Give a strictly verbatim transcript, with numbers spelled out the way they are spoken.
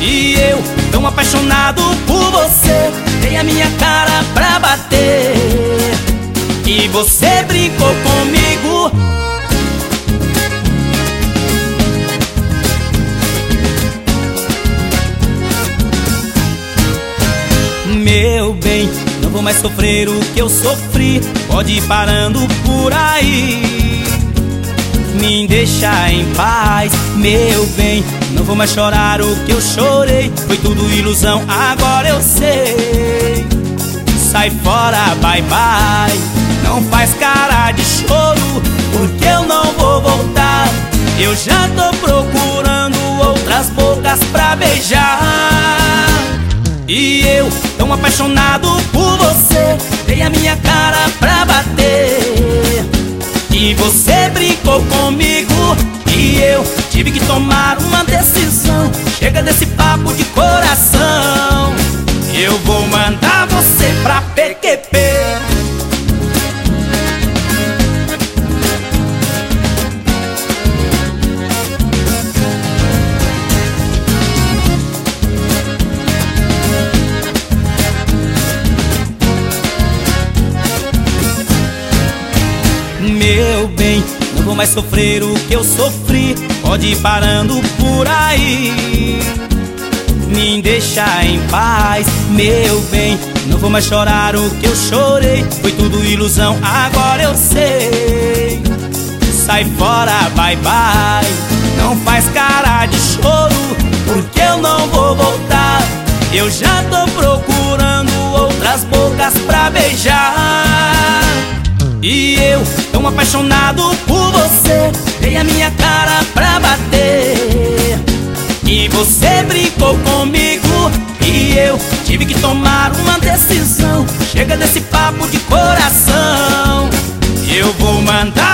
E eu, tão apaixonado por você, dei a minha cara pra bater. E você brincou comigo. Meu bem, não vou mais sofrer o que eu sofri. Pode ir parando por aí, me deixa em paz. Meu bem, não vou mais chorar o que eu chorei. Foi tudo ilusão, agora eu sei. Sai fora, bye bye. Não faz cara de choro, porque eu não vou voltar. Eu já tô procurando outras bocas pra beijar. E eu, tão apaixonado por você, dei a minha cara pra bater. E você brincou comigo. E eu tive que tomar uma decisão. Chega desse papo de coração. Eu vou mandar você pra P Q P. Meu bem, não vou mais sofrer o que eu sofri. Pode ir parando por aí, me deixa em paz. Meu bem, não vou mais chorar o que eu chorei. Foi tudo ilusão, agora eu sei. Sai fora, bye bye. Não faz cara de choro, porque eu não vou voltar. Eu já tô procurando outras bocas pra beijar. E eu, tão apaixonado por você, dei a minha cara pra bater. E você brincou comigo. E eu tive que tomar uma decisão. Chega desse papo de coração. Eu vou mandar